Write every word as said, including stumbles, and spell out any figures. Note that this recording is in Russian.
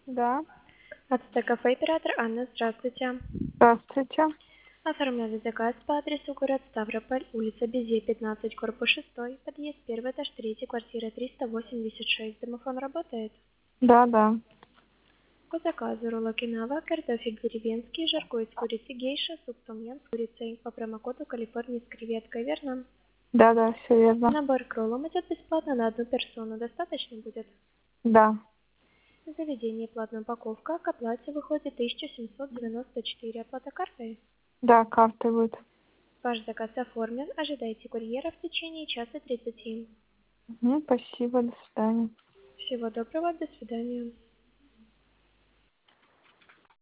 Да. Ацтекафе, оператор Анна, здравствуйте. Здравствуйте. Оформляли заказ по адресу город Ставрополь, улица Безе, пятнадцать, корпус шестой, подъезд первый, этаж третий, квартира триста восемьдесят шесть. Домофон работает? Да, да. По заказу роллы кинава, картофель деревенский, жаркое из курицы гейша, суп том-ям с курицей. По промокоду Калифорния с креветкой, верно? Да, да, все верно. Набор к роллам идет бесплатно на одну персону. Достаточно будет? Да. Заведение платная упаковка, к оплате выходит тысяча семьсот девяносто четыре. Оплата картой? Да, карты будет. Ваш заказ оформлен. Ожидайте курьера в течение часа тридцати. Угу, спасибо, до свидания. Всего доброго, до свидания.